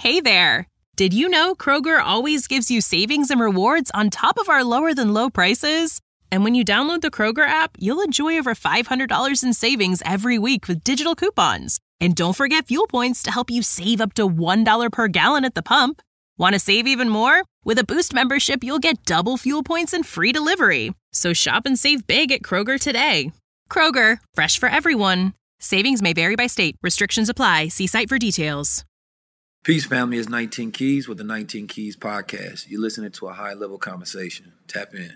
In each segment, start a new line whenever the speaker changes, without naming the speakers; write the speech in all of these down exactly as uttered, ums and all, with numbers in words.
Hey there! Did you know Kroger always gives you savings and rewards on top of our lower-than-low prices? And when you download the Kroger app, you'll enjoy over five hundred dollars in savings every week with digital coupons. And don't forget fuel points to help you save up to one dollar per gallon at the pump. Want to save even more? With a Boost membership, you'll get double fuel points and free delivery. So shop and save big at Kroger today. Kroger, fresh for everyone. Savings may vary by state. Restrictions apply. See site for details.
Peace, family. It's nineteen Keys with the nineteen Keys podcast. You're listening to a high-level conversation. Tap in.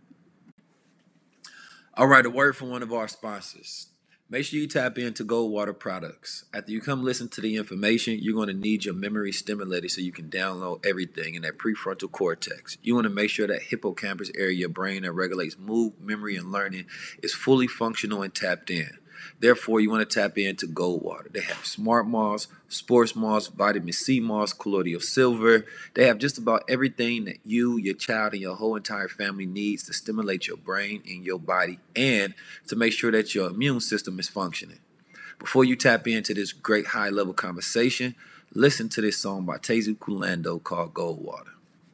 All right, a word from one of our sponsors. Make sure you tap into Goldwater products. After you come listen to the information, you're going to need your memory stimulated so you can download everything in that prefrontal cortex. You want to make sure that hippocampus area of your brain that regulates mood, memory, and learning is fully functional and tapped in. Therefore, you want to tap into Goldwater. They have Smart Moss, Sports Moss, Vitamin C Moss, Colloidal Silver. They have just about everything that you, your child, and your whole entire family needs to stimulate your brain and your body and to make sure that your immune system is functioning. Before you tap into this great high-level conversation, listen to this song by Tezu Kulando called Goldwater.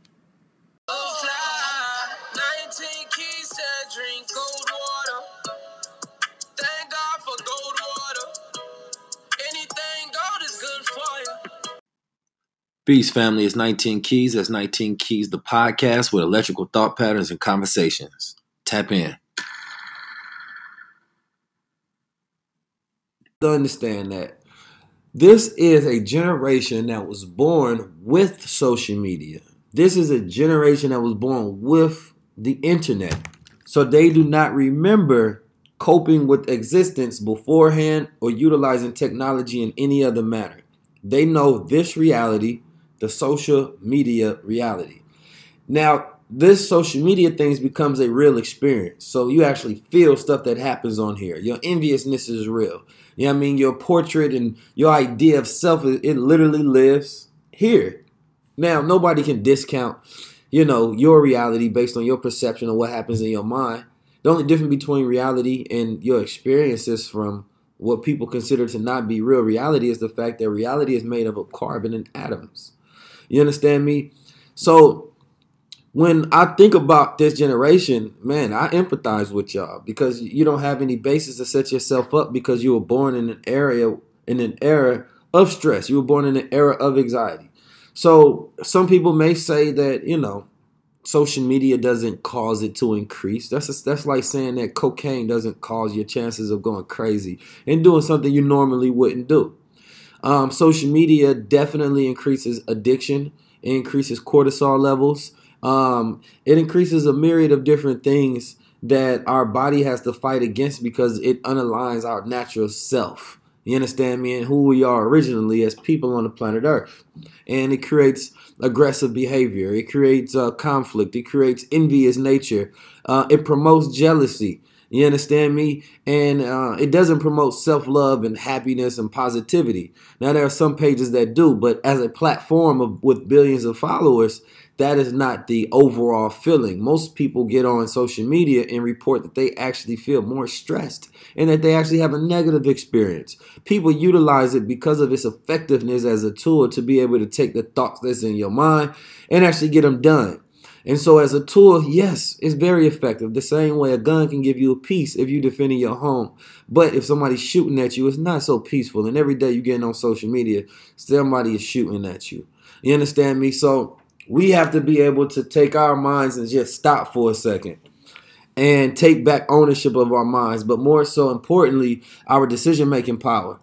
nineteen Keys said drink cold water. Thank God for gold water. Anything gold is good for you.
Peace, family. It's nineteen Keys. That's nineteen Keys, the podcast with electrical thought patterns and conversations. Tap in. To understand that this is a generation that was born with social media. This is a generation that was born with the internet. So they do not remember coping with existence beforehand or utilizing technology in any other manner. They know this reality, the social media reality. Now, this social media thing becomes a real experience. So you actually feel stuff that happens on here. Your enviousness is real. You know what I mean? Your portrait and your idea of self, it literally lives here. Now, nobody can discount, you know, your reality based on your perception of what happens in your mind. The only difference between reality and your experiences from what people consider to not be real reality is the fact that reality is made up of carbon and atoms. You understand me? So when I think about this generation, man, I empathize with y'all because you don't have any basis to set yourself up because you were born in an area, in an era of stress. You were born in an era of anxiety. So some people may say that, you know, social media doesn't cause it to increase. That's a, that's like saying that cocaine doesn't cause your chances of going crazy and doing something you normally wouldn't do. Um, social media definitely increases addiction. It increases cortisol levels. Um, it increases a myriad of different things that our body has to fight against because it unaligns our natural self. You understand me? And who we are originally as people on the planet Earth. And it creates aggressive behavior. It creates uh, conflict. It creates envious nature. Uh, it promotes jealousy. You understand me? And uh, it doesn't promote self-love and happiness and positivity. Now, there are some pages that do, but as a platform of, with billions of followers, that is not the overall feeling. Most people get on social media and report that they actually feel more stressed and that they actually have a negative experience. People utilize it because of its effectiveness as a tool to be able to take the thoughts that's in your mind and actually get them done. And so as a tool, yes, it's very effective. The same way a gun can give you a peace if you're defending your home. But if somebody's shooting at you, it's not so peaceful. And every day you're getting on social media, somebody is shooting at you. You understand me? So we have to be able to take our minds and just stop for a second and take back ownership of our minds. But more so importantly, our decision-making power.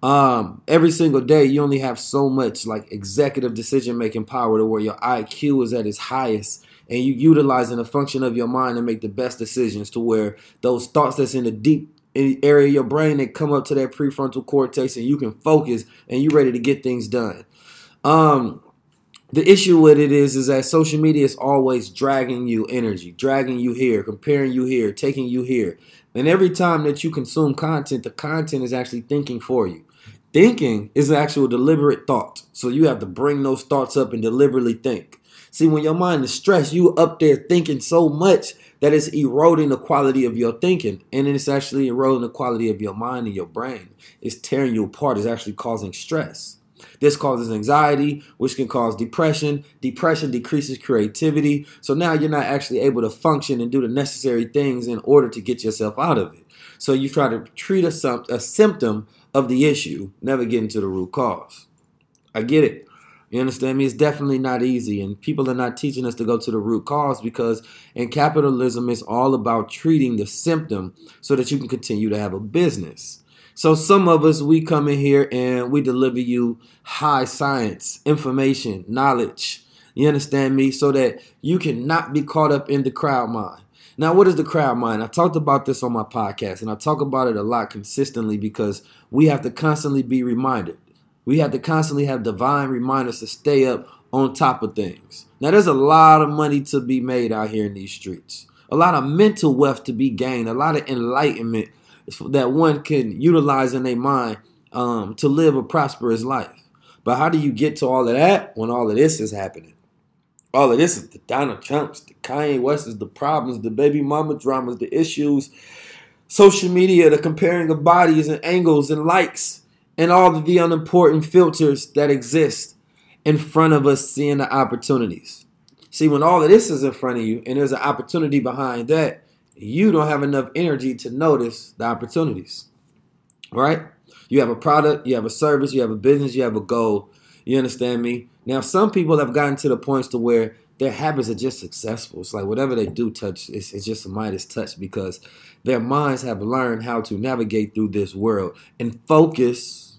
Um, every single day, you only have so much like executive decision-making power to where your I Q is at its highest. And you utilizing a function of your mind to make the best decisions to where those thoughts that's in the deep area of your brain that come up to that prefrontal cortex and you can focus and you're ready to get things done. Um, the issue with it is, is that social media is always dragging you energy, dragging you here, comparing you here, taking you here. And every time that you consume content, the content is actually thinking for you. Thinking is an actual deliberate thought. So you have to bring those thoughts up and deliberately think. See, when your mind is stressed, you up there thinking so much that it's eroding the quality of your thinking. And it's actually eroding the quality of your mind and your brain. It's tearing you apart. It's actually causing stress. This causes anxiety, which can cause depression. Depression decreases creativity. So now you're not actually able to function and do the necessary things in order to get yourself out of it. So you try to treat a, a symptom of the issue, never get into the root cause. I get it. You understand me? It's definitely not easy, and people are not teaching us to go to the root cause, because in capitalism, it's all about treating the symptom so that you can continue to have a business. So some of us, we come in here and we deliver you high science, information, knowledge. You understand me? So that you cannot be caught up in the crowd mind. Now, what is the crowd mind? I talked about this on my podcast, and I talk about it a lot consistently because we have to constantly be reminded. We have to constantly have divine reminders to stay up on top of things. Now, there's a lot of money to be made out here in these streets. A lot of mental wealth to be gained. A lot of enlightenment that one can utilize in their mind um, to live a prosperous life. But how do you get to all of that when all of this is happening? All of this is the Donald Trumps, the Kanye Wests, the problems, the baby mama dramas, the issues, social media, the comparing of bodies and angles and likes, and all of the unimportant filters that exist in front of us seeing the opportunities. See, when all of this is in front of you and there's an opportunity behind that, you don't have enough energy to notice the opportunities, right? You have a product, you have a service, you have a business, you have a goal. You understand me? Now, some people have gotten to the points to where their habits are just successful. It's like whatever they do touch, it's, it's just a Midas touch, because their minds have learned how to navigate through this world and focus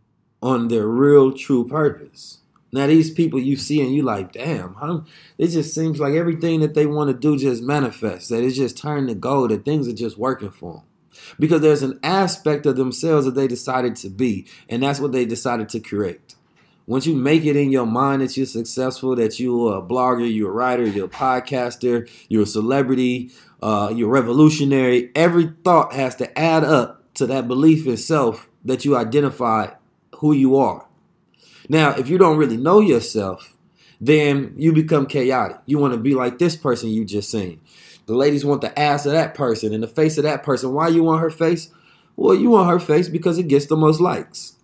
on their real, true purpose. Now, these people you see and you like, damn, huh? It just seems like everything that they want to do just manifests, that it's just turned to gold, that things are just working for them. Because there's an aspect of themselves that they decided to be, and that's what they decided to create. Once you make it in your mind that you're successful, that you're a blogger, you're a writer, you're a podcaster, you're a celebrity, uh, you're revolutionary, every thought has to add up to that belief itself that you identify who you are. Now, if you don't really know yourself, then you become chaotic. You want to be like this person you just seen. The ladies want the ass of that person and the face of that person. Why you want her face? Well, you want her face because it gets the most likes.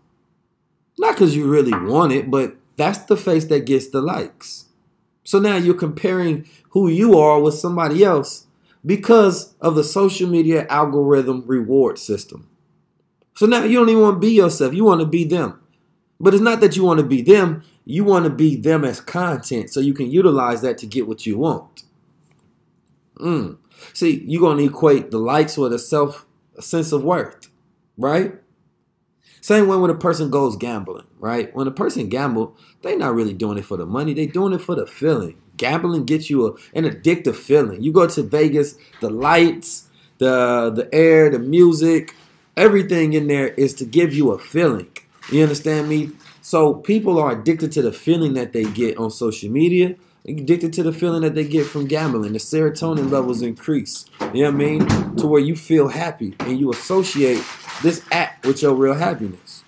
Not because you really want it, but that's the face that gets the likes. So now you're comparing who you are with somebody else because of the social media algorithm reward system. So now you don't even want to be yourself. You want to be them. But it's not that you want to be them. You want to be them as content so you can utilize that to get what you want. Mm. See, you're going to equate the likes with a self, a sense of worth, right? Same way when a person goes gambling, right? When a person gamble, they're not really doing it for the money. They're doing it for the feeling. Gambling gets you a, an addictive feeling. You go to Vegas, the lights, the, the air, the music, everything in there is to give you a feeling. You understand me? So people are addicted to the feeling that they get on social media. They're addicted to the feeling that they get from gambling. The serotonin levels increase. You know what I mean? To where you feel happy and you associate this act with your real happiness.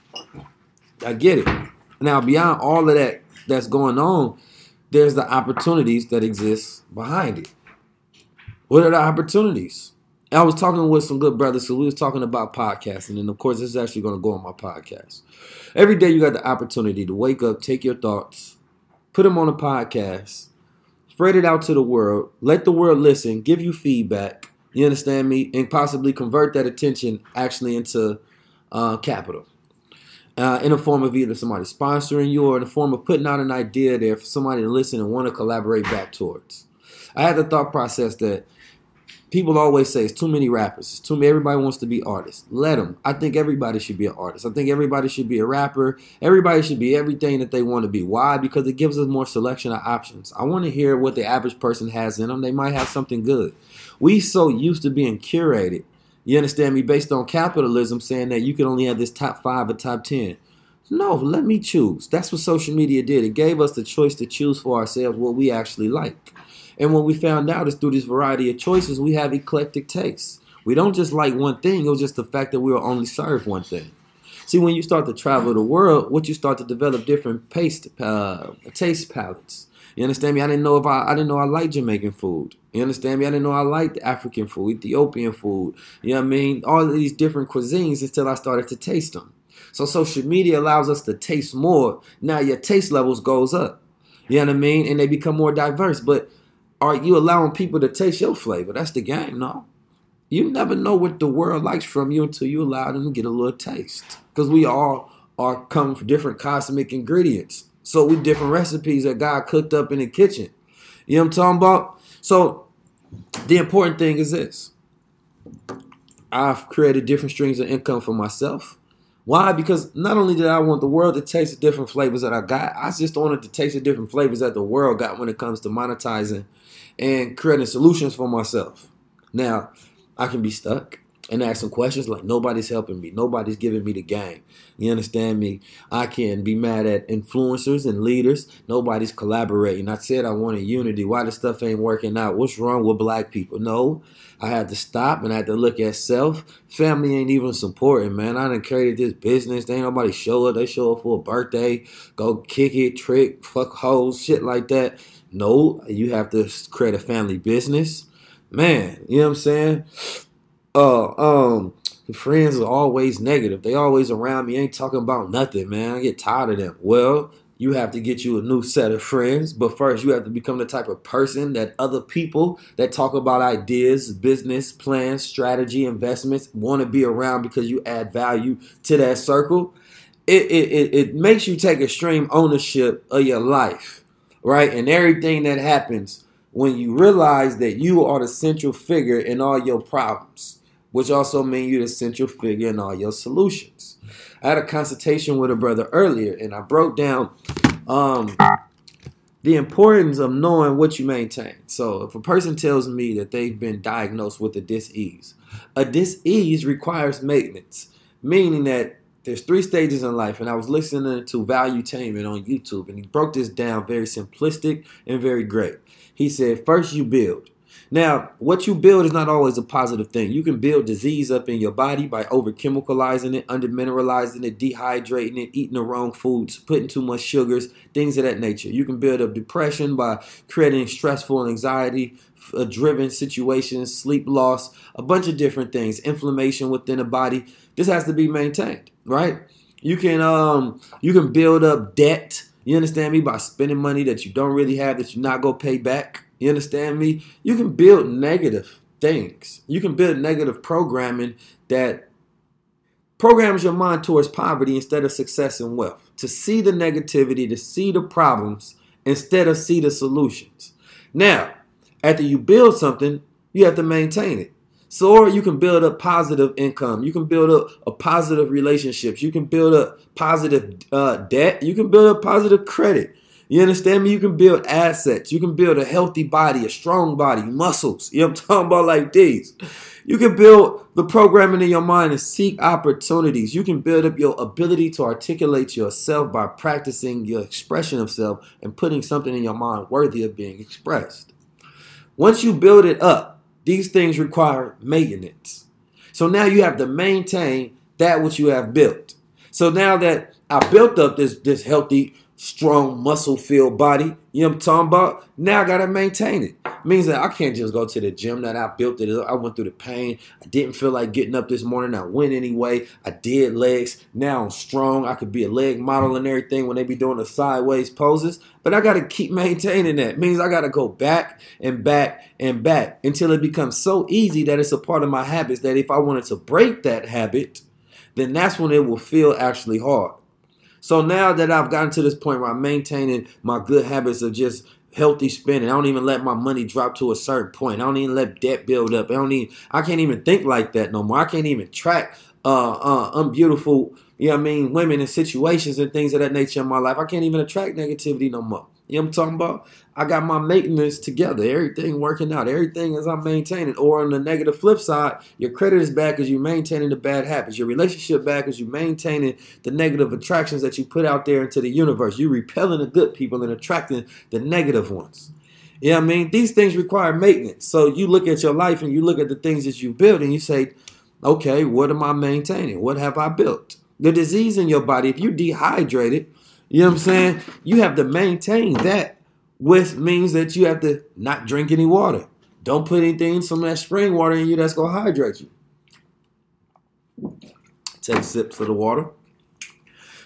I get it. Now, beyond all of that that's going on, there's the opportunities that exist behind it. What are the opportunities? I was talking with some good brothers, so we was talking about podcasting, and of course, this is actually going to go on my podcast. Every day you got the opportunity to wake up, take your thoughts, put them on a podcast, spread it out to the world, let the world listen, give you feedback, you understand me, and possibly convert that attention actually into uh, capital. Uh, in the form of either somebody sponsoring you or in the form of putting out an idea there for somebody to listen and want to collaborate back towards. I had the thought process that people always say it's too many rappers. It's too many. Everybody wants to be artists. Let them. I think everybody should be an artist. I think everybody should be a rapper. Everybody should be everything that they want to be. Why? Because it gives us more selection of options. I want to hear what the average person has in them. They might have something good. We so used to being curated, you understand me, based on capitalism, saying that you can only have this top five or top ten. No, let me choose. That's what social media did. It gave us the choice to choose for ourselves what we actually like. And what we found out is through this variety of choices, we have eclectic tastes. We don't just like one thing. It was just the fact that we were only served one thing. See, when you start to travel the world, what you start to develop different paste, uh, taste palettes. You understand me? I didn't know if I, I didn't know I liked Jamaican food. You understand me? I didn't know I liked African food, Ethiopian food. You know what I mean? All of these different cuisines until I started to taste them. So social media allows us to taste more. Now your taste levels goes up. You know what I mean? And they become more diverse. But are you allowing people to taste your flavor? That's the game, no. You never know what the world likes from you until you allow them to get a little taste. Because we all are come from different cosmic ingredients. So we different recipes that God cooked up in the kitchen. You know what I'm talking about? So the important thing is this. I've created different streams of income for myself. Why? Because not only did I want the world to taste the different flavors that I got, I just wanted to taste the different flavors that the world got when it comes to monetizing and creating solutions for myself. Now, I can be stuck and ask some questions like nobody's helping me. Nobody's giving me the game. You understand me? I can be mad at influencers and leaders. Nobody's collaborating. I said I wanted unity. Why this stuff ain't working out? What's wrong with black people? No, I had to stop and I had to look at self. Family ain't even supporting, man. I done created this business. They ain't nobody show up. They show up for a birthday. Go kick it, trick, fuck hoes, shit like that. No, you have to create a family business. Man, you know what I'm saying? Uh, um, the friends are always negative. They always around me, ain't talking about nothing, man. I get tired of them. Well, you have to get you a new set of friends. But first, you have to become the type of person that other people that talk about ideas, business, plans, strategy, investments want to be around because you add value to that circle. It, it, it, it makes you take extreme ownership of your life, right? And everything that happens when you realize that you are the central figure in all your problems, which also means you're the central figure in all your solutions. I had a consultation with a brother earlier, and I broke down um, the importance of knowing what you maintain. So if a person tells me that they've been diagnosed with a dis-ease, a dis-ease requires maintenance, meaning that there's three stages in life, and I was listening to Valuetainment on YouTube, and he broke this down very simplistic and very great. He said, first you build. Now, what you build is not always a positive thing. You can build disease up in your body by over-chemicalizing it, under-mineralizing it, dehydrating it, eating the wrong foods, putting too much sugars, things of that nature. You can build up depression by creating stressful and anxiety-driven situations, sleep loss, a bunch of different things, inflammation within the body. This has to be maintained, right? You can um you can build up debt. You understand me? By spending money that you don't really have, that you're not going to pay back. You understand me? You can build negative things. You can build negative programming that programs your mind towards poverty instead of success and wealth. To see the negativity, to see the problems instead of see the solutions. Now, after you build something, you have to maintain it. So, or you can build up positive income. You can build up a positive relationships. You can build up positive uh, debt. You can build up positive credit. You understand me? You can build assets. You can build a healthy body, a strong body, muscles. You know what I'm talking about, like these. You can build the programming in your mind and seek opportunities. You can build up your ability to articulate yourself by practicing your expression of self and putting something in your mind worthy of being expressed. Once you build it up, these things require maintenance. So now you have to maintain that which you have built. So now that I built up this, this healthy, strong, muscle-filled body, you know what I'm talking about? Now I got to maintain it. It means that I can't just go to the gym that I built it. I went through the pain. I didn't feel like getting up this morning. I went anyway. I did legs. Now I'm strong. I could be a leg model and everything when they be doing the sideways poses. But I got to keep maintaining that. It means I got to go back and back and back until it becomes so easy that it's a part of my habits that if I wanted to break that habit, then that's when it will feel actually hard. So now that I've gotten to this point where I'm maintaining my good habits of just healthy spending, I don't even let my money drop to a certain point. I don't even let debt build up. I don't even, I can't even think like that no more. I can't even track uh, uh, unbeautiful, you know what I mean, women and situations and things of that nature in my life. I can't even attract negativity no more. You know what I'm talking about? I got my maintenance together. Everything working out. Everything is I'm maintaining. Or on the negative flip side, your credit is bad because you're maintaining the bad habits. Your relationship bad because you're maintaining the negative attractions that you put out there into the universe. You're repelling the good people and attracting the negative ones. You know what I mean? These things require maintenance. So you look at your life and you look at the things that you build and you say, okay, what am I maintaining? What have I built? The disease in your body, if you dehydrated, you know what I'm saying? You have to maintain that, which means that you have to not drink any water. Don't put anything, some of that spring water in you that's going to hydrate you. Take sips of the water.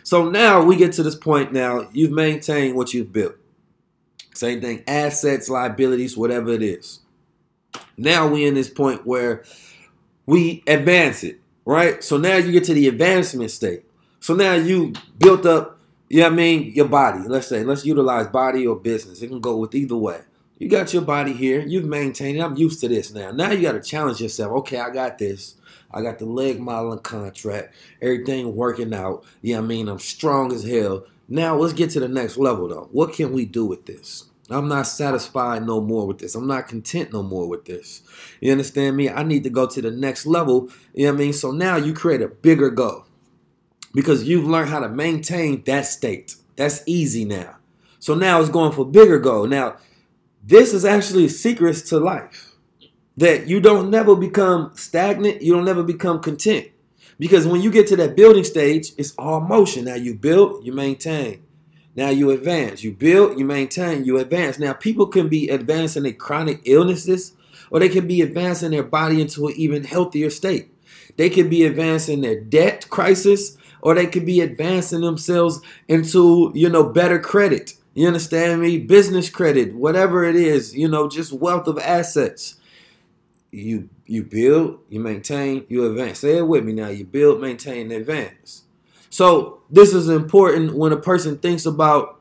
So now we get to this point now. You've maintained what you've built. Same thing, assets, liabilities, whatever it is. Now we in this point where we advance it, right? So now you get to the advancement state. So now you built up, you know what I mean, your body. Let's say, let's utilize body or business. It can go with either way. You got your body here. You've maintained it. I'm used to this now. Now you got to challenge yourself. Okay, I got this. I got the leg modeling contract. Everything working out. Yeah, I mean, I'm strong as hell. Now let's get to the next level, though. What can we do with this? I'm not satisfied no more with this. I'm not content no more with this. You understand me? I need to go to the next level. You know what I mean? So now you create a bigger goal because you've learned how to maintain that state. That's easy now. So now it's going for bigger goal. Now, this is actually secrets to life. That you don't never become stagnant. You don't never become content. Because when you get to that building stage, it's all motion. Now you build, you maintain. Now you advance. You build, you maintain, you advance. Now people can be advancing their chronic illnesses, or they can be advancing their body into an even healthier state. They could be advancing their debt crisis, or they could be advancing themselves into, you know, better credit. You understand me? Business credit, whatever it is, you know, just wealth of assets. You you build, you maintain, you advance. Say it with me now. You build, maintain, advance. So this is important when a person thinks about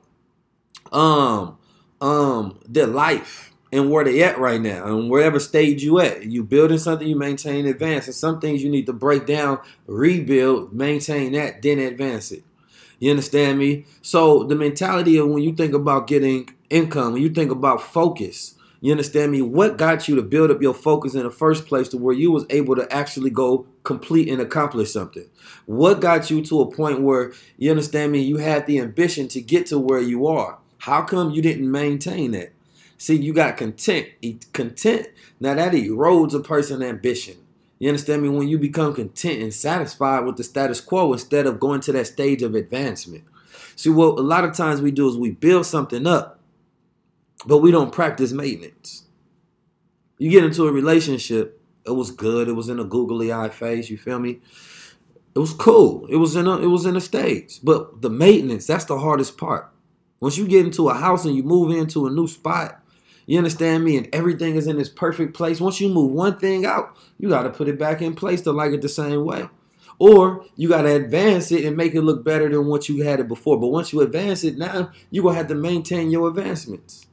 um um their life and where they at right now and wherever stage you at. You building something, you maintain, advance. And some things you need to break down, rebuild, maintain that, then advance it. You understand me? So the mentality of when you think about getting income, when you think about focus, you understand me? What got you to build up your focus in the first place to where you was able to actually go complete and accomplish something? What got you to a point where, you understand me, you had the ambition to get to where you are? How come you didn't maintain that? See, you got content. Content, now that erodes a person's ambition. You understand me? When you become content and satisfied with the status quo instead of going to that stage of advancement. See, what a lot of times we do is we build something up, but we don't practice maintenance. You get into a relationship, it was good, it was in a googly eye phase, you feel me? It was cool. It was in a it was in a stage. But the maintenance, that's the hardest part. Once you get into a house and you move into a new spot, you understand me, and everything is in its perfect place. Once you move one thing out, you got to put it back in place to like it the same way. Or you got to advance it and make it look better than what you had it before. But once you advance it, now you're going to have to maintain your advancements.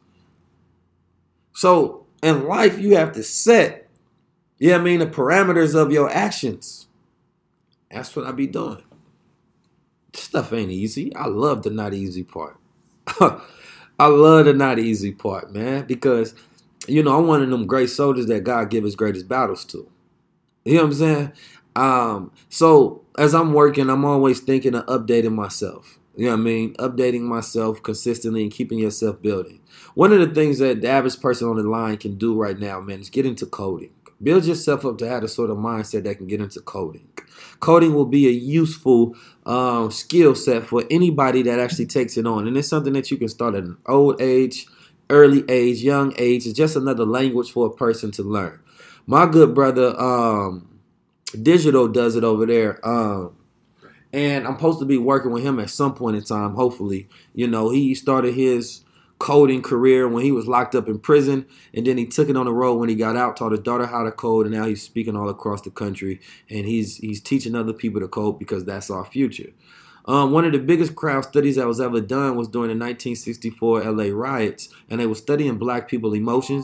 So in life, you have to set, you know what I mean, the parameters of your actions. That's what I be doing. This stuff ain't easy. I love the not easy part. I love the not easy part, man, because, you know, I'm one of them great soldiers that God give his greatest battles to. You know what I'm saying? Um, so as I'm working, I'm always thinking of updating myself. You know what I mean? Updating myself consistently and keeping yourself building. One of the things that the average person on the line can do right now, man, is get into coding. Build yourself up to have the sort of mindset that can get into coding. Coding will be a useful um, skill set for anybody that actually takes it on. And it's something that you can start at an old age, early age, young age. It's just another language for a person to learn. My good brother, um, Digital, does it over there. Um, and I'm supposed to be working with him at some point in time, hopefully. You know, he started his coding career when he was locked up in prison, and then he took it on the road when he got out, taught his daughter how to code, and now he's speaking all across the country, and he's he's teaching other people to code because that's our future. Um, one of the biggest crowd studies that was ever done was during the nineteen sixty-four L A riots, and they were studying black people emotions.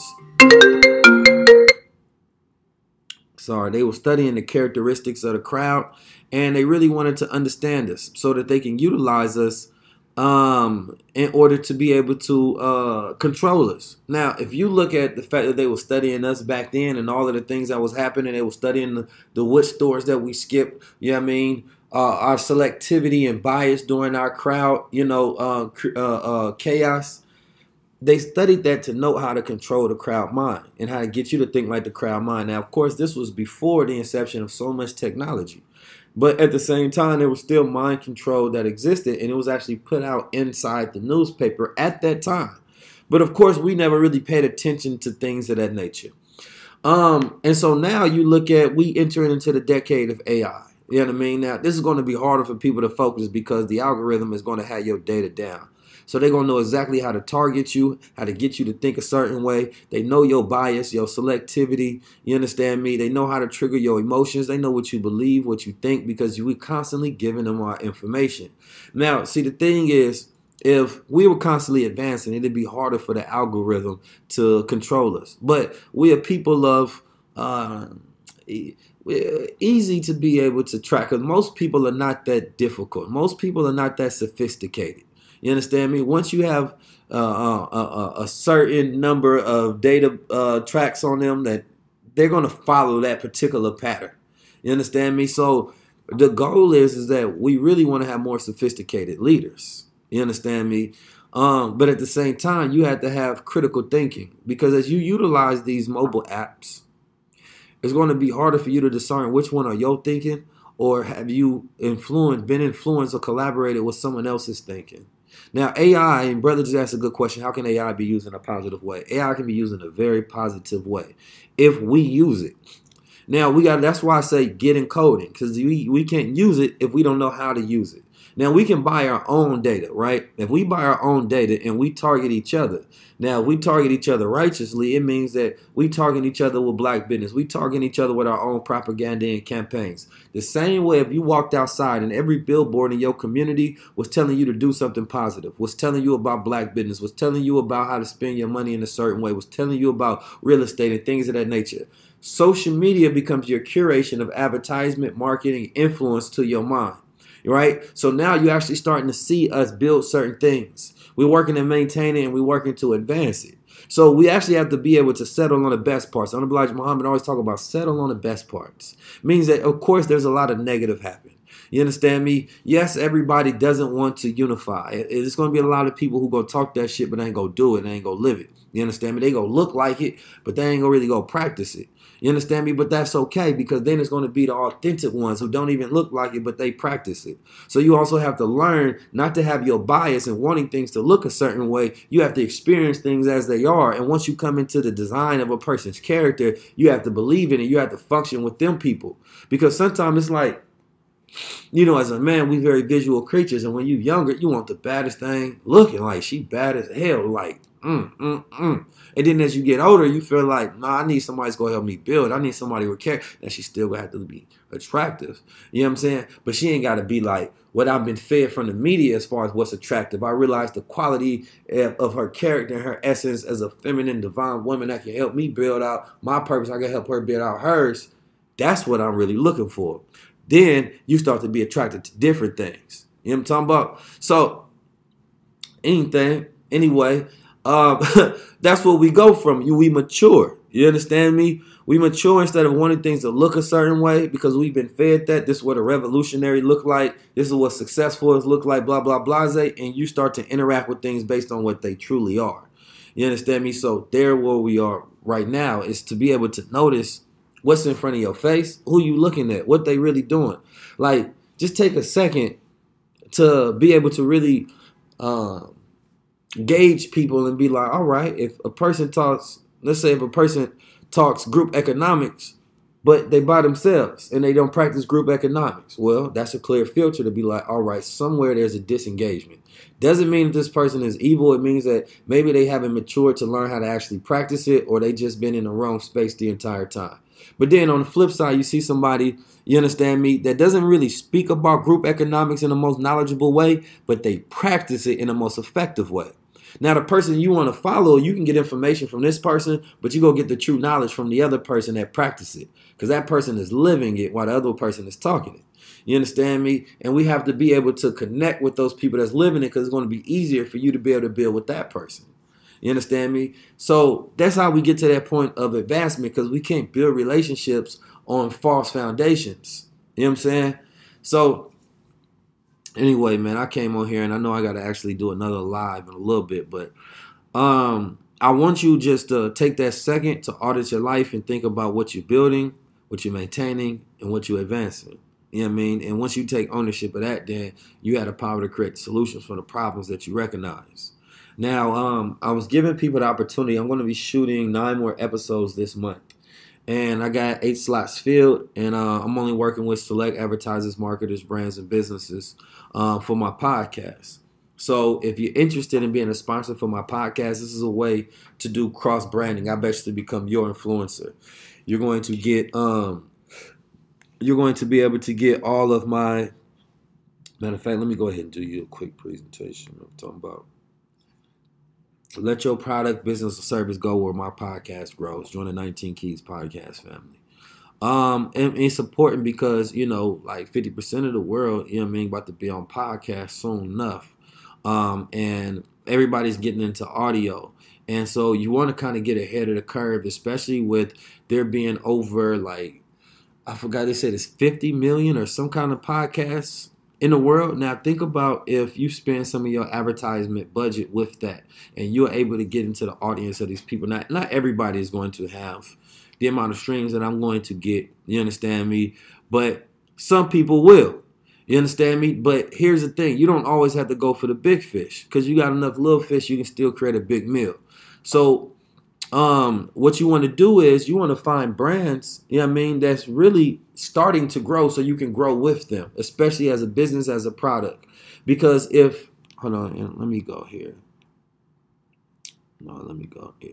Sorry, they were studying the characteristics of the crowd, and they really wanted to understand us so that they can utilize us Um, in order to be able to uh, control us. Now, if you look at the fact that they were studying us back then and all of the things that was happening, they were studying the, the wood stores that we skipped, you know what I mean, uh, our selectivity and bias during our crowd, you know, uh, uh, uh, chaos. They studied that to know how to control the crowd mind and how to get you to think like the crowd mind. Now, of course, this was before the inception of so much technology. But at the same time, there was still mind control that existed, and it was actually put out inside the newspaper at that time. But of course, we never really paid attention to things of that nature. Um, and so now you look at, we entering into the decade of A I. You know what I mean? Now, this is going to be harder for people to focus because the algorithm is going to have your data down. So they're going to know exactly how to target you, how to get you to think a certain way. They know your bias, your selectivity. You understand me? They know how to trigger your emotions. They know what you believe, what you think, because we're constantly giving them our information. Now, see, the thing is, if we were constantly advancing, it'd be harder for the algorithm to control us. But we are people of uh, easy to be able to track. Because most people are not that difficult. Most people are not that sophisticated. You understand me? Once you have uh, a, a certain number of data uh, tracks on them, that they're going to follow that particular pattern. You understand me? So the goal is, is that we really want to have more sophisticated leaders. You understand me? Um, but at the same time, you have to have critical thinking, because as you utilize these mobile apps, it's going to be harder for you to discern which one are your thinking, or have you influenced, been influenced or collaborated with someone else's thinking. Now, A I, and brother just asked a good question, how can A I be used in a positive way? A I can be used in a very positive way if we use it. Now, we got. That's why I say get in coding, because we, we can't use it if we don't know how to use it. Now, we can buy our own data, right? If we buy our own data and we target each other. Now, if we target each other righteously, it means that we target each other with black business. We target each other with our own propaganda and campaigns. The same way if you walked outside and every billboard in your community was telling you to do something positive, was telling you about black business, was telling you about how to spend your money in a certain way, was telling you about real estate and things of that nature. Social media becomes your curation of advertisement, marketing, influence to your mind. Right? So now you're actually starting to see us build certain things. We're working to maintain it and we're working to advance it. So we actually have to be able to settle on the best parts. Honorable Elijah Muhammad always talk about settle on the best parts. Means that, of course, there's a lot of negative happening. You understand me? Yes, everybody doesn't want to unify. It's going to be a lot of people who go talk that shit, but they ain't going to do it. They ain't going to live it. You understand me? They going to look like it, but they ain't going to really go practice it. You understand me? But that's okay, because then it's going to be the authentic ones who don't even look like it, but they practice it. So you also have to learn not to have your bias and wanting things to look a certain way. You have to experience things as they are. And once you come into the design of a person's character, you have to believe in it. You have to function with them people. Because sometimes it's like, you know, as a man, we very visual creatures. And when you're younger, you want the baddest thing looking like she bad as hell. Like, mm, mm, mm. And then as you get older, you feel like, nah, I need somebody that's going to help me build. I need somebody with character. That she still going to have to be attractive. You know what I'm saying? But she ain't got to be like what I've been fed from the media as far as what's attractive. I realized the quality of her character and her essence as a feminine, divine woman that can help me build out my purpose. I can help her build out hers. That's what I'm really looking for. Then you start to be attracted to different things. You know what I'm talking about? So, anything, anyway, um, that's what we go from. You, we mature. You understand me? We mature instead of wanting things to look a certain way because we've been fed that. This is what a revolutionary look like. This is what successful is look like, blah, blah, blah. And you start to interact with things based on what they truly are. You understand me? So there where we are right now is to be able to notice what's in front of your face, who you looking at, what they really doing. Like, just take a second to be able to really um, gauge people and be like, all right, if a person talks, let's say if a person talks group economics, but they by themselves and they don't practice group economics, well, that's a clear filter to be like, all right, somewhere there's a disengagement. Doesn't mean that this person is evil. It means that maybe they haven't matured to learn how to actually practice it, or they just been in the wrong space the entire time. But then on the flip side, you see somebody, you understand me, that doesn't really speak about group economics in the most knowledgeable way, but they practice it in the most effective way. Now, the person you want to follow, you can get information from this person, but you go get the true knowledge from the other person that practice it, because that person is living it while the other person is talking it. You understand me? And we have to be able to connect with those people that's living it, because it's going to be easier for you to be able to build with that person. You understand me? So that's how we get to that point of advancement, because we can't build relationships on false foundations. You know what I'm saying? So anyway, man, I came on here and I know I got to actually do another live in a little bit, but um, I want you just to take that second to audit your life and think about what you're building, what you're maintaining, and what you're advancing. You know what I mean? And once you take ownership of that, then you have the power to create solutions for the problems that you recognize. Now, um, I was giving people the opportunity. I'm going to be shooting nine more episodes this month. and I got eight slots filled, and uh, I'm only working with select advertisers, marketers, brands, and businesses uh, for my podcast. So if you're interested in being a sponsor for my podcast, this is a way to do cross branding. I bet you to become your influencer. You're going to get, um, you're going to be able to get all of my. Matter of fact, let me go ahead and do you a quick presentation. I'm talking about. Let your product, business, or service go where my podcast grows. Join the nineteen Keys podcast family. Um, and it's important because, you know, like fifty percent of the world, you know what I mean, about to be on podcasts soon enough. Um, and everybody's getting into audio. And so you want to kind of get ahead of the curve, especially with there being over like, I forgot they said it's fifty million or some kind of podcasts in the world. Now think about if you spend some of your advertisement budget with that and you're able to get into the audience of these people. Not, not everybody is going to have the amount of streams that I'm going to get. You understand me? But some people will. You understand me? But here's the thing. You don't always have to go for the big fish because you got enough little fish, you can still create a big meal. So um, what you want to do is you want to find brands, you know what I mean, that's really starting to grow so you can grow with them, especially as a business, as a product. Because if, hold on, let me go here. No, let me go here.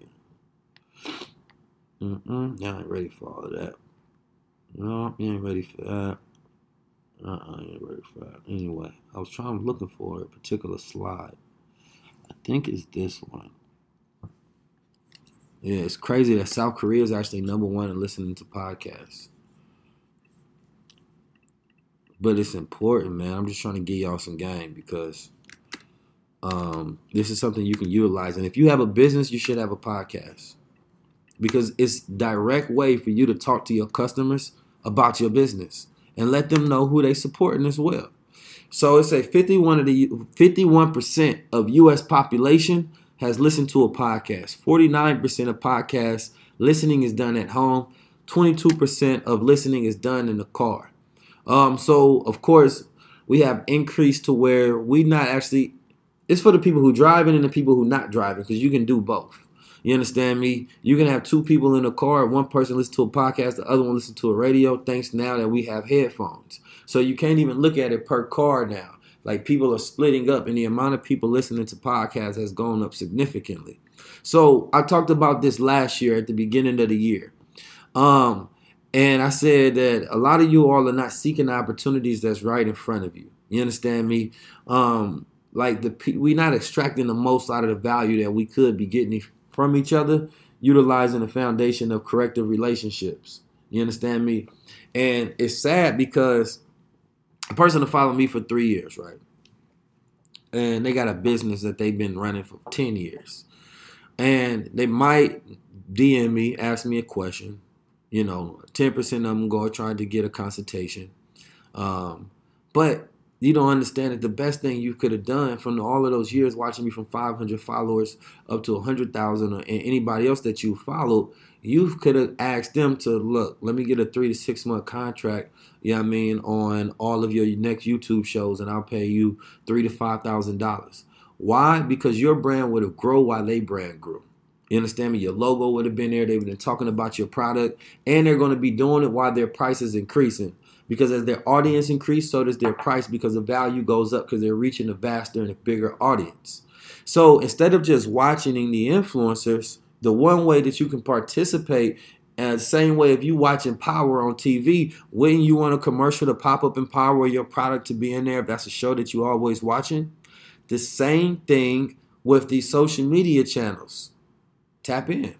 Mm-mm, you ain't ready for all of that. No, you ain't ready for that. Uh-uh, you ain't ready for that. Anyway, I was trying, looking for a particular slide. I think it's this one. Yeah, it's crazy that South Korea is actually number one in listening to podcasts. But it's important, man. I'm just trying to give y'all some game because um, this is something you can utilize. And if you have a business, you should have a podcast because it's a direct way for you to talk to your customers about your business and let them know who they supporting as well. So it's a fifty-one of the fifty-one percent of U S population has listened to a podcast. forty-nine percent of podcast listening is done at home. twenty-two percent of listening is done in the car. Um, so, of course, we have increased to where we not actually, it's for the people who driving and the people who not driving because you can do both. You understand me? You can have two people in a car. One person listen to a podcast, the other one listen to a radio, thanks now that we have headphones. So you can't even look at it per car now. Like people are splitting up and the amount of people listening to podcasts has gone up significantly. So I talked about this last year at the beginning of the year. Um, and I said that a lot of you all are not seeking the opportunities that's right in front of you. You understand me? Um, like the we're not extracting the most out of the value that we could be getting from each other, utilizing the foundation of corrective relationships. You understand me? And it's sad because a person to follow me for three years, right? And they got a business that they've been running for ten years. And they might D M me, ask me a question. You know, ten percent of them go trying to get a consultation. Um, but you don't understand that the best thing you could have done from all of those years watching me from five hundred followers up to one hundred thousand and anybody else that you followed, you could have asked them to, look, let me get a three to six month contract, you know what I mean, on all of your next YouTube shows and I'll pay you three to five thousand dollars. Why? Because your brand would have grown while they brand grew. You understand me? Your logo would have been there. They would have been talking about your product and they're going to be doing it while their price is increasing. Because as their audience increases, so does their price because the value goes up because they're reaching a vaster and a bigger audience. So instead of just watching the influencers, the one way that you can participate, and the same way if you watching Power on T V, wouldn't you want a commercial to pop up in Power or your product to be in there if that's a show that you're always watching? The same thing with these social media channels. Tap in.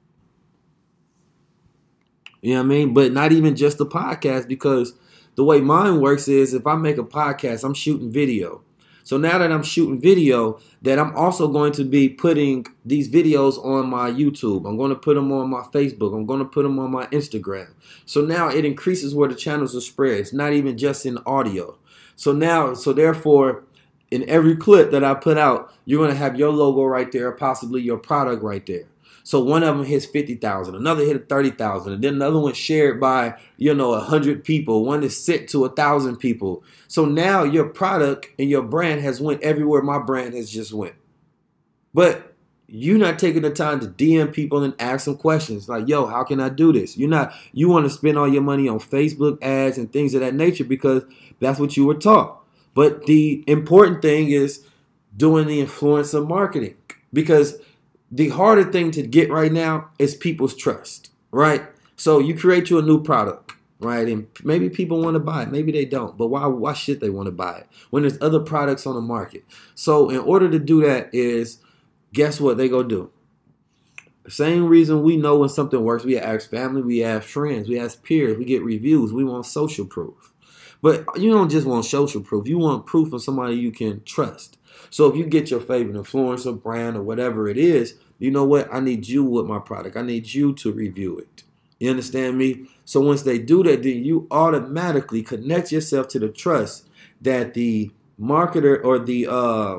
You know what I mean? But not even just the podcast, because the way mine works is if I make a podcast, I'm shooting video. So now that I'm shooting video, that I'm also going to be putting these videos on my YouTube. I'm going to put them on my Facebook. I'm going to put them on my Instagram. So now it increases where the channels are spread. It's not even just in audio. So now, so therefore, in every clip that I put out, you're going to have your logo right there, possibly your product right there. So one of them hits fifty thousand, another hit thirty thousand, and then another one shared by, you know, one hundred people. One is sent to one thousand people. So now your product and your brand has went everywhere my brand has just went. But you're not taking the time to D M people and ask them questions like, yo, how can I do this? You're not, you want to spend all your money on Facebook ads and things of that nature because that's what you were taught. But the important thing is doing the influencer marketing, because the harder thing to get right now is people's trust, right? So you create you a new product, right? And maybe people want to buy it. Maybe they don't. But why, why should they want to buy it when there's other products on the market? So in order to do that is, guess what they go do? The same reason we know when something works. We ask family, we ask friends, we ask peers, we get reviews. We want social proof. But you don't just want social proof. You want proof of somebody you can trust. So if you get your favorite influencer, brand, or whatever it is, you know what? I need you with my product. I need you to review it. You understand me? So once they do that, then you automatically connect yourself to the trust that the marketer or the uh,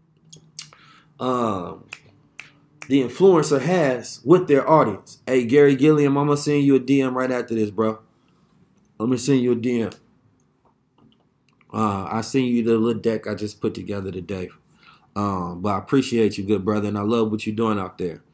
um, the influencer has with their audience. Hey, Gary Gilliam, I'm going to send you a D M right after this, bro. Let me send you a D M. Uh, I send you the little deck I just put together today. Um, but I appreciate you, good brother, and I love what you're doing out there.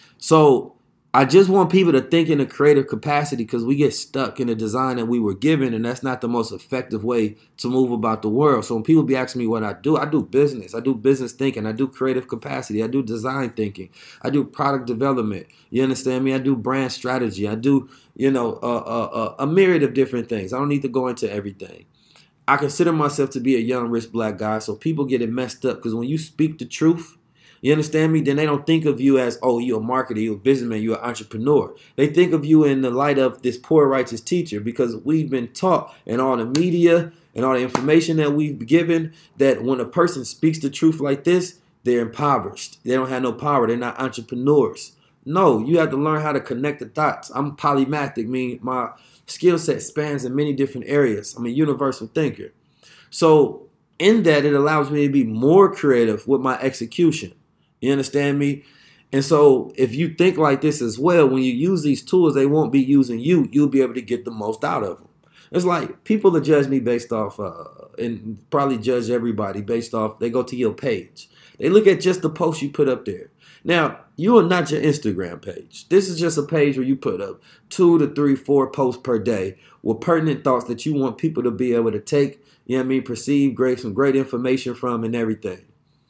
So I just want people to think in a creative capacity, because we get stuck in the design that we were given, and that's not the most effective way to move about the world. So when people be asking me what I do, I do business. I do business thinking. I do creative capacity. I do design thinking. I do product development. You understand me? I do brand strategy. I do, you know, uh, uh, uh, a myriad of different things. I don't need to go into everything. I consider myself to be a young, rich black guy, so people get it messed up, because when you speak the truth, you understand me? Then they don't think of you as, oh, you're a marketer, you're a businessman, you're an entrepreneur. They think of you in the light of this poor righteous teacher, because we've been taught in all the media and all the information that we've given that when a person speaks the truth like this, they're impoverished. They don't have no power. They're not entrepreneurs. No, you have to learn how to connect the dots. I'm polymathic, meaning my skill set spans in many different areas. I'm a universal thinker. So in that, it allows me to be more creative with my execution. You understand me? And so if you think like this as well, when you use these tools, they won't be using you. You'll be able to get the most out of them. It's like people that judge me based off, uh, and probably judge everybody based off, they go to your page. They look at just the post you put up there. Now, you are not your Instagram page. This is just a page where you put up two to three, four posts per day with pertinent thoughts that you want people to be able to take, you know what I mean, perceive great, some great information from and everything.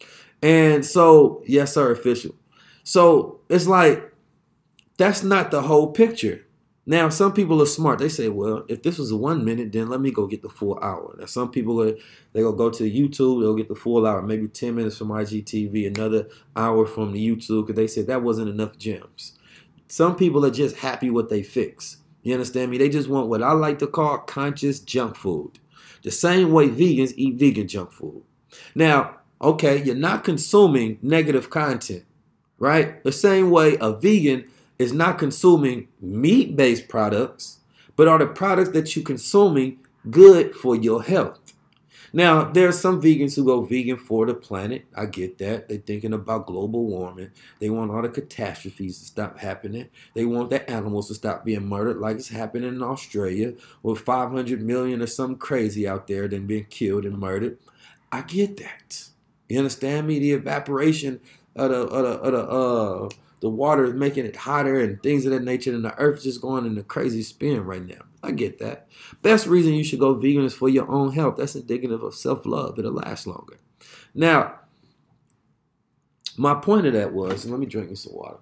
And so, yes, sir, official. So it's like, that's not the whole picture. Now, some people are smart. They say, well, if this was a one minute, then let me go get the full hour. Now, some people, are, they go go to YouTube, they'll get the full hour, maybe ten minutes from I G T V, another hour from the YouTube, because they said that wasn't enough gems. Some people are just happy what they fix. You understand me? They just want what I like to call conscious junk food. The same way vegans eat vegan junk food. Now, okay, you're not consuming negative content, right? The same way a vegan is not consuming meat-based products, but are the products that you're consuming good for your health? Now, there are some vegans who go vegan for the planet. I get that. They're thinking about global warming. They want all the catastrophes to stop happening. They want the animals to stop being murdered like it's happening in Australia, with five hundred million or something crazy out there than being killed and murdered. I get that. You understand me? The evaporation of the, of the, of the uh, the water is making it hotter and things of that nature, and the earth is just going in a crazy spin right now. I get that. Best reason you should go vegan is for your own health. That's indicative of self-love. It'll last longer. Now, my point of that was, and let me drink me some water,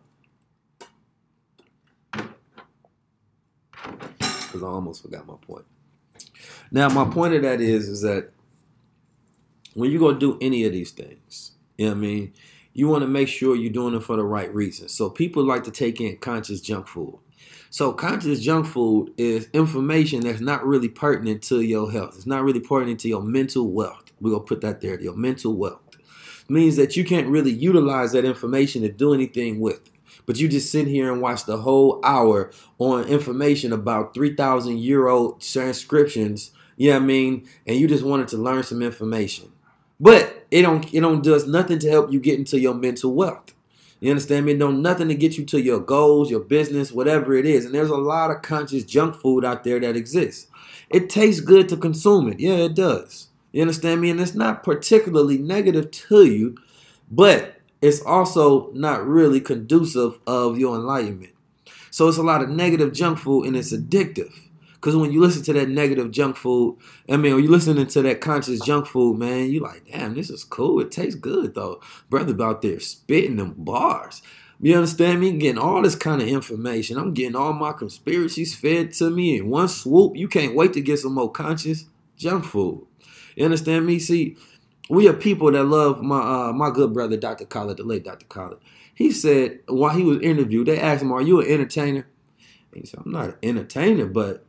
because I almost forgot my point. Now, my point of that is, is that when you go do any of these things, you know what I mean, you want to make sure you're doing it for the right reasons. So people like to take in conscious junk food. So conscious junk food is information that's not really pertinent to your health. It's not really pertinent to your mental wealth. We're going to put that there, your mental wealth. It means that you can't really utilize that information to do anything with it. But you just sit here and watch the whole hour on information about three thousand year old transcriptions, you know what I mean? And you just wanted to learn some information. But it don't it don't does nothing to help you get into your mental wealth. You understand me? It don't nothing to get you to your goals, your business, whatever it is. And there's a lot of conscious junk food out there that exists. It tastes good to consume it. Yeah, it does. You understand me? And it's not particularly negative to you, but it's also not really conducive of your enlightenment. So it's a lot of negative junk food, and it's addictive. Because when you listen to that negative junk food, I mean, when you listening to that conscious junk food, man, you like, damn, this is cool. It tastes good, though. Brother out there spitting them bars. You understand me? Getting all this kind of information. I'm getting all my conspiracies fed to me in one swoop. You can't wait to get some more conscious junk food. You understand me? See, we are people that love my uh, my good brother, Doctor Khaled, the late Doctor Khaled. He said, while he was interviewed, they asked him, are you an entertainer? He said, I'm not an entertainer, but,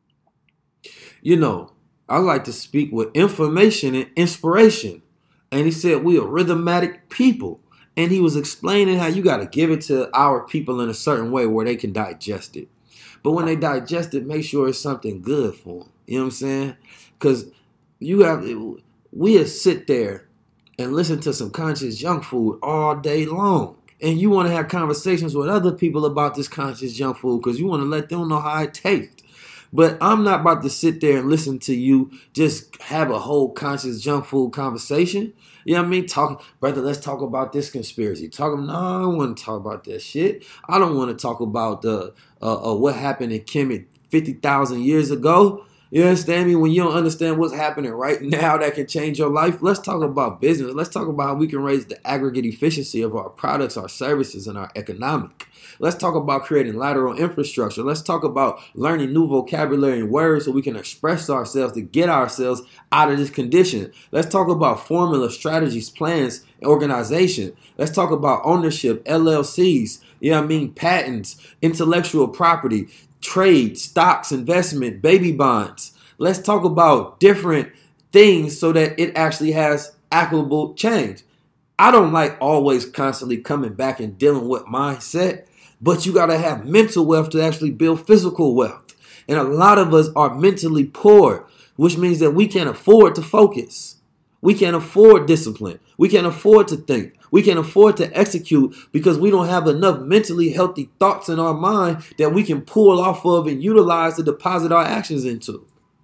you know, I like to speak with information and inspiration. And he said, we are rhythmatic people. And he was explaining how you got to give it to our people in a certain way where they can digest it. But when they digest it, make sure it's something good for them. You know what I'm saying? Because you have, we sit there and listen to some conscious junk food all day long. And you want to have conversations with other people about this conscious junk food because you want to let them know how it tastes. But I'm not about to sit there and listen to you just have a whole conscious junk food conversation. You know what I mean? Talking, brother, let's talk about this conspiracy. Talking, no, I don't want to talk about that shit. I don't want to talk about the uh, uh, what happened in Kemet fifty thousand years ago. You understand me? When you don't understand what's happening right now that can change your life, let's talk about business. Let's talk about how we can raise the aggregate efficiency of our products, our services, and our economic. Let's talk about creating lateral infrastructure. Let's talk about learning new vocabulary and words so we can express ourselves to get ourselves out of this condition. Let's talk about formula, strategies, plans, and organization. Let's talk about ownership, L L Cs, you know what I mean, patents, intellectual property, trade, stocks, investment, baby bonds. Let's talk about different things so that it actually has applicable change. I don't like always constantly coming back and dealing with mindset, but you got to have mental wealth to actually build physical wealth. And a lot of us are mentally poor, which means that we can't afford to focus. We can't afford discipline. We can't afford to think. We can't afford to execute because we don't have enough mentally healthy thoughts in our mind that we can pull off of and utilize to deposit our actions into.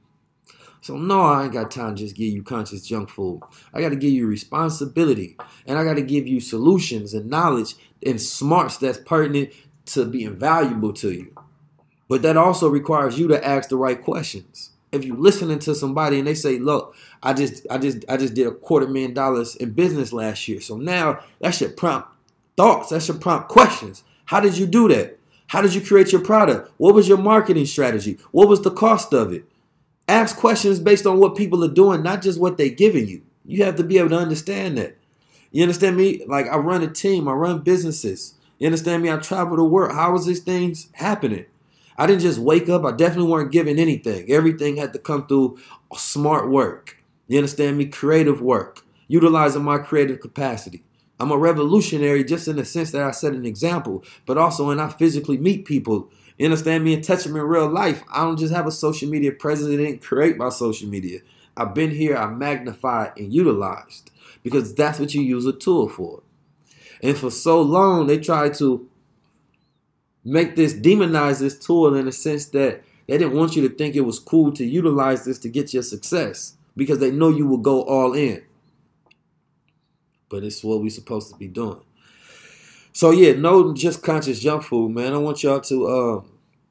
So no, I ain't got time to just give you conscious junk food. I got to give you responsibility, and I got to give you solutions and knowledge and smarts that's pertinent to being valuable to you. But that also requires you to ask the right questions. If you're listening to somebody and they say, look, I just I just I just did a quarter million dollars in business last year. So now that should prompt thoughts. That should prompt questions. How did you do that? How did you create your product? What was your marketing strategy? What was the cost of it? Ask questions based on what people are doing, not just what they're giving you. You have to be able to understand that. You understand me? Like, I run a team. I run businesses. You understand me? I travel the world. How is these things happening? I didn't just wake up. I definitely weren't given anything. Everything had to come through smart work. You understand me? Creative work. Utilizing my creative capacity. I'm a revolutionary just in the sense that I set an example, but also when I physically meet people, you understand me, and touch them in real life. I don't just have a social media presence. I didn't create my social media. I've been here, I magnified and utilized because that's what you use a tool for. And for so long, they tried to make this, demonize this tool in the sense that they didn't want you to think it was cool to utilize this to get your success because they know you will go all in. But it's what we're supposed to be doing. So yeah, no just conscious junk food, man. I want y'all to um,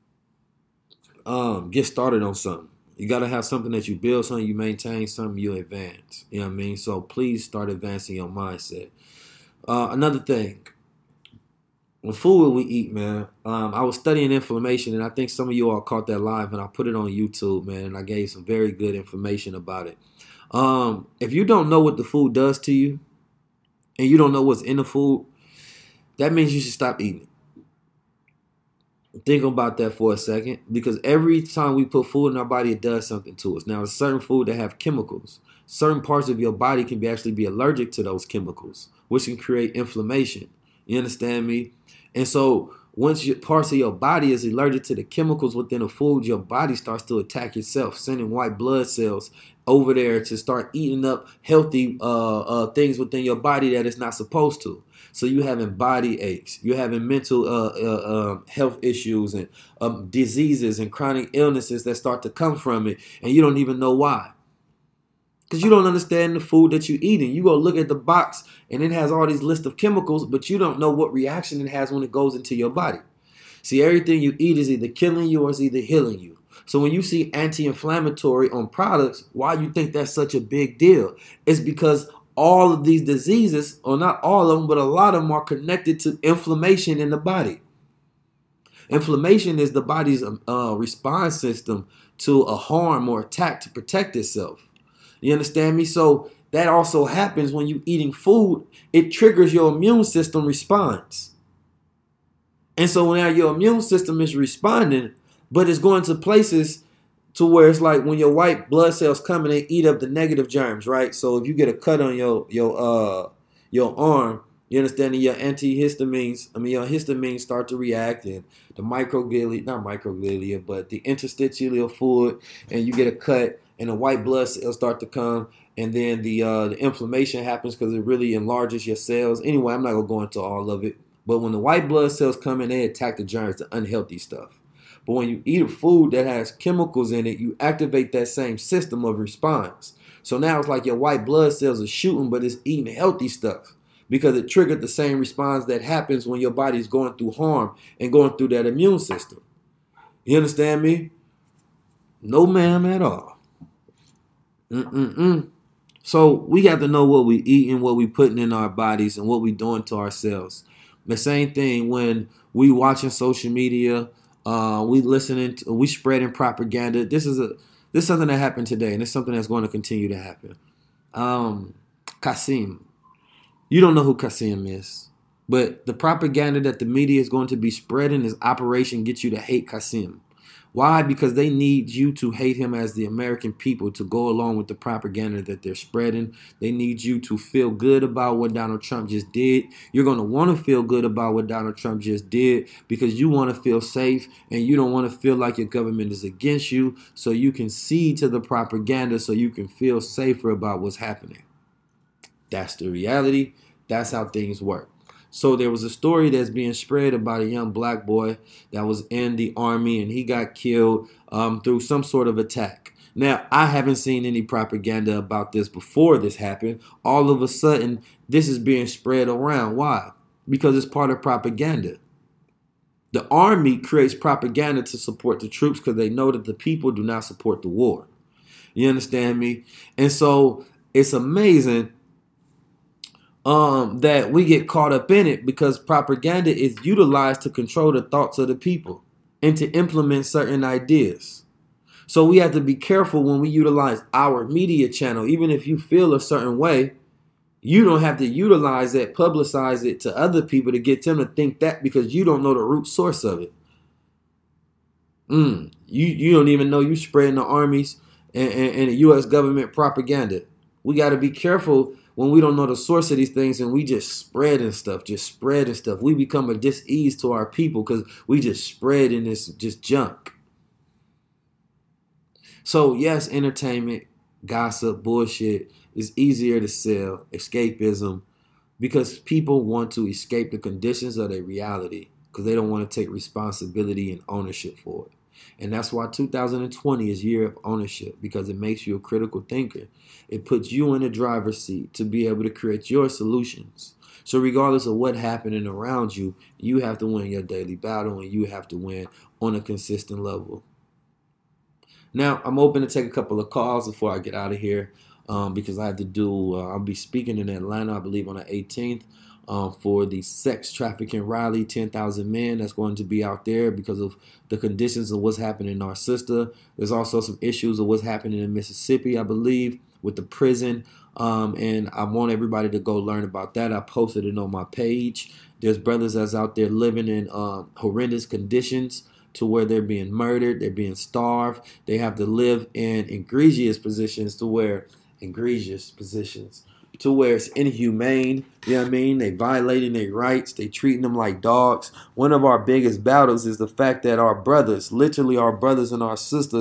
um, get started on something. You got to have something that you build, something you maintain, something you advance. You know what I mean? So please start advancing your mindset. Uh, another thing, the food we eat, man, um, I was studying inflammation, and I think some of you all caught that live, and I put it on YouTube, man, and I gave some very good information about it. Um, if you don't know what the food does to you, and you don't know what's in the food, that means you should stop eating it. Think about that for a second, because every time we put food in our body, it does something to us. Now, there's certain food that have chemicals. Certain parts of your body can be actually be allergic to those chemicals, which can create inflammation. You understand me? And so once your, parts of your body is allergic to the chemicals within a food, your body starts to attack itself, sending white blood cells over there to start eating up healthy uh, uh, things within your body that it's not supposed to. So you're having body aches, you're having mental uh, uh, uh, health issues and um, diseases and chronic illnesses that start to come from it, and you don't even know why. Because you don't understand the food that you're eating. You go look at the box and it has all these list of chemicals, but you don't know what reaction it has when it goes into your body. See, everything you eat is either killing you or it's either healing you. So when you see anti-inflammatory on products, why you think that's such a big deal? It's because all of these diseases, or not all of them, but a lot of them are connected to inflammation in the body. Inflammation is the body's uh, response system to a harm or attack to protect itself. You understand me? So that also happens when you're eating food. It triggers your immune system response. And so now your immune system is responding, but it's going to places to where it's like when your white blood cells come and they eat up the negative germs, right? So if you get a cut on your your uh your arm, you understand, your antihistamines, I mean your histamines start to react, and the microglia, not microglia, but the interstitial fluid, and you get a cut and the white blood cells start to come, and then the uh the inflammation happens because it really enlarges your cells. Anyway, I'm not gonna go into all of it. But when the white blood cells come in, they attack the germs, the unhealthy stuff. But when you eat a food that has chemicals in it, you activate that same system of response. So now it's like your white blood cells are shooting, but it's eating healthy stuff because it triggered the same response that happens when your body's going through harm and going through that immune system. You understand me? No, ma'am, at all. Mm-mm-mm. So we got to know what we eating, what we putting in our bodies, and what we doing to ourselves. The same thing when we watching social media, uh, we listening, to, we spreading propaganda. This is a this is something that happened today, and it's something that's going to continue to happen. Um, Qasim, you don't know who Qasim is, but the propaganda that the media is going to be spreading is Operation Get You to Hate Qasim. Why? Because they need you to hate him as the American people to go along with the propaganda that they're spreading. They need you to feel good about what Donald Trump just did. You're going to want to feel good about what Donald Trump just did because you want to feel safe and you don't want to feel like your government is against you, so you can cede to the propaganda so you can feel safer about what's happening. That's the reality. That's how things work. So there was a story that's being spread about a young black boy that was in the army and he got killed um, through some sort of attack. Now, I haven't seen any propaganda about this before this happened. All of a sudden, this is being spread around. Why? Because it's part of propaganda. The army creates propaganda to support the troops because they know that the people do not support the war. You understand me? And so it's amazing Um, that we get caught up in it because propaganda is utilized to control the thoughts of the people and to implement certain ideas. So we have to be careful when we utilize our media channel. Even if you feel a certain way, you don't have to utilize it, publicize it to other people to get them to think that because you don't know the root source of it. Mm, you, you don't even know you're spreading the armies and, and, and the U S government propaganda. We got to be careful when we don't know the source of these things and we just spreading stuff, just spreading stuff. We become a dis-ease to our people because we just spreading this just junk. So yes, entertainment, gossip, bullshit is easier to sell, escapism, because people want to escape the conditions of their reality because they don't want to take responsibility and ownership for it. And that's why two thousand twenty is year of ownership, because it makes you a critical thinker. It puts you in the driver's seat to be able to create your solutions. So regardless of what's happening around you, you have to win your daily battle and you have to win on a consistent level. Now, I'm open to take a couple of calls before I get out of here um, because I have to do, uh, I'll be speaking in Atlanta, I believe on the eighteenth. Um, for the sex trafficking rally, ten thousand men that's going to be out there because of the conditions of what's happening in our sister. There's also some issues of what's happening in Mississippi, I believe, with the prison. Um, and I want everybody to go learn about that. I posted it on my page. There's brothers that's out there living in um, horrendous conditions to where they're being murdered, they're being starved. They have to live in egregious positions to where, egregious positions, to where it's inhumane, you know what I mean? They violating their rights, they treating them like dogs. One of our biggest battles is the fact that our brothers, literally our brothers and our sisters,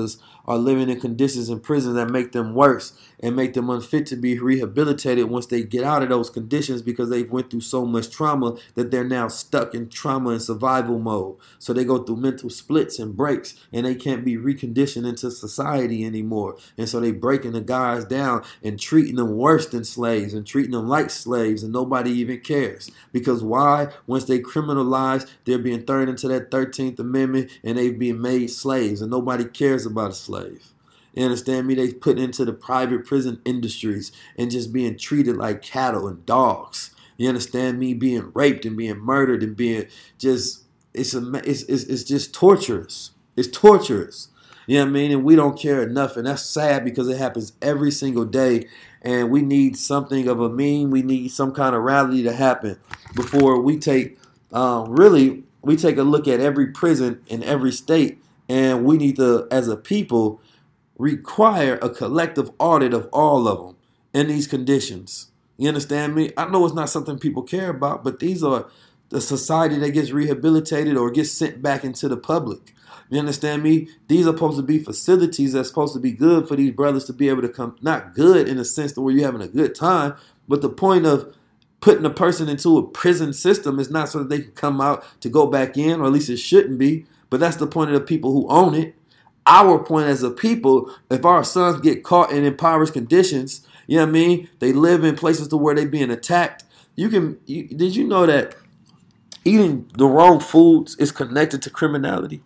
are living in conditions in prison that make them worse and make them unfit to be rehabilitated once they get out of those conditions because they've went through so much trauma that they're now stuck in trauma and survival mode. So they go through mental splits and breaks, and they can't be reconditioned into society anymore. And so they breaking the guys down and treating them worse than slaves and treating them like slaves, and nobody even cares. Because why? Once they criminalize, they're being thrown into that thirteenth Amendment, and they've been made slaves, and nobody cares about a slave. You understand me? They put into the private prison industries and just being treated like cattle and dogs. You understand me? Being raped and being murdered and being just, it's, a, it's, it's, it's just torturous. It's torturous. You know what I mean? And we don't care enough. And that's sad because it happens every single day. And we need something of a meme. We need some kind of rally to happen before we take, um, really, we take a look at every prison in every state. And we need to, as a people, require a collective audit of all of them in these conditions. You understand me? I know it's not something people care about, but these are the society that gets rehabilitated or gets sent back into the public. You understand me? These are supposed to be facilities that's supposed to be good for these brothers to be able to come, not good in the sense that where you're having a good time, but the point of putting a person into a prison system is not so that they can come out to go back in, or at least it shouldn't be, but that's the point of the people who own it. Our point as a people, if our sons get caught in impoverished conditions, you know what I mean? They live in places to where they're being attacked. You can, you, did you know that eating the wrong foods is connected to criminality?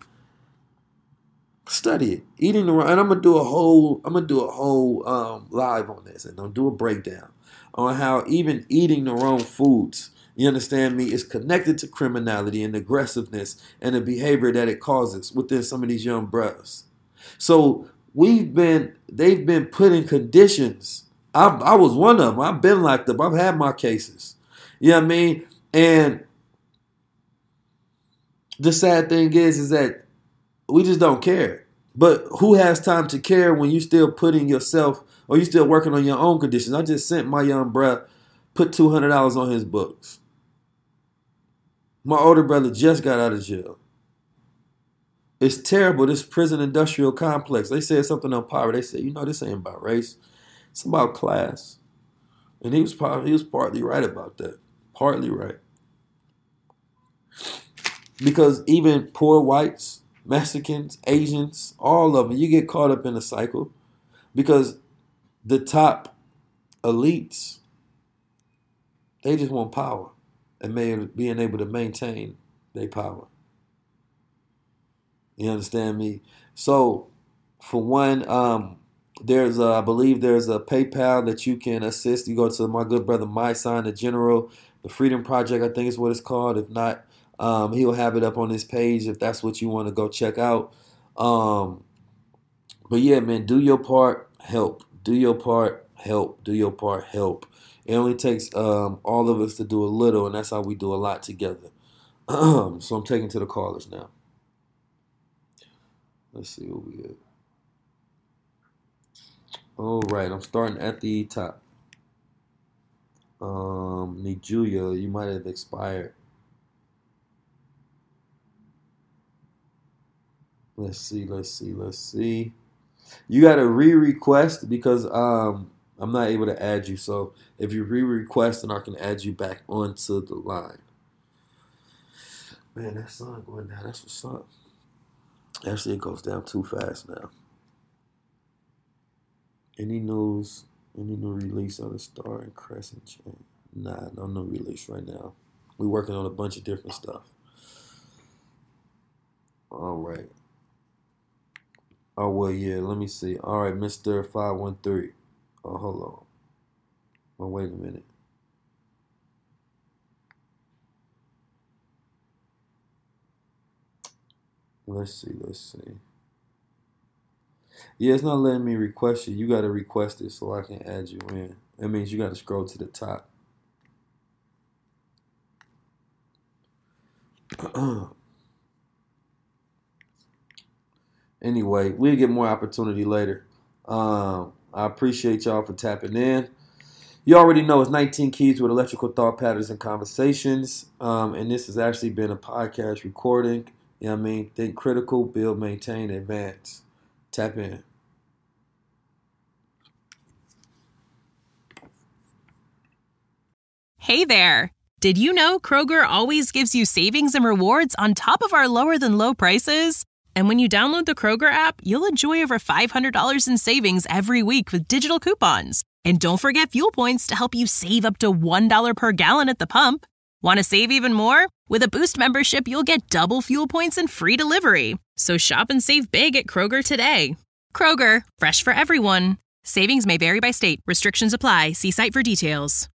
Study it. Eating the wrong, and I'm gonna do a whole, I'm gonna do a whole um, live on this, and I'm do a breakdown on how even eating the wrong foods, you understand me, is connected to criminality and aggressiveness and the behavior that it causes within some of these young brothers. So we've been, they've been put in conditions. I, I was one of them. I've been locked up. I've had my cases. You know what I mean? And the sad thing is, is that we just don't care. But who has time to care when you still putting yourself, or you still working on your own conditions? I just sent my young bruh, put two hundred dollars on his books. My older brother just got out of jail. It's terrible, this prison industrial complex. They said something on power. They said, you know, this ain't about race. It's about class. And he was probably, he was partly right about that. Partly right. Because even poor whites, Mexicans, Asians, all of them, you get caught up in a cycle. Because the top elites, they just want power and may, being able to maintain their power. You understand me? So, for one, um, there's a, I believe there's a PayPal that you can assist. You go to my good brother, My Sign, the General, the Freedom Project, I think is what it's called. If not, um, he'll have it up on his page if that's what you want to go check out. Um, but yeah, man, do your part, help. Do your part, help. Do your part, help. It only takes um, all of us to do a little, and that's how we do a lot together. So I'm taking to the callers now. Let's see what we get. All right, I'm starting at the top. Um, Nijulia, you might have expired. Let's see, let's see, let's see. You got to re-request because um, I'm not able to add you. So if you re-request, then I can add you back onto the line. Man, that sun going down. That's what's up. Actually, it goes down too fast now. Any news? Any new release on the Star and Crescent chain? Nah, no new release right now. We're working on a bunch of different stuff. All right. Oh, well, yeah, let me see. All right, Mister five one three. Oh, hold on. Oh, wait a minute. Let's see, let's see. Yeah, it's not letting me request you. You got to request it so I can add you in. That means you got to scroll to the top. Anyway, we'll get more opportunity later. Um, I appreciate y'all for tapping in. You already know it's nineteen Keys with Electrical Thought Patterns and Conversations. Um, and this has actually been a podcast recording. You know what I mean? Think critical, build, maintain, advance. Tap in.
Hey there! Did you know Kroger always gives you savings and rewards on top of our lower than low prices? And when you download the Kroger app, you'll enjoy over five hundred dollars in savings every week with digital coupons. And don't forget fuel points to help you save up to one dollar per gallon at the pump. Want to save even more? With a Boost membership, you'll get double fuel points and free delivery. So shop and save big at Kroger today. Kroger, fresh for everyone. Savings may vary by state. Restrictions apply. See site for details.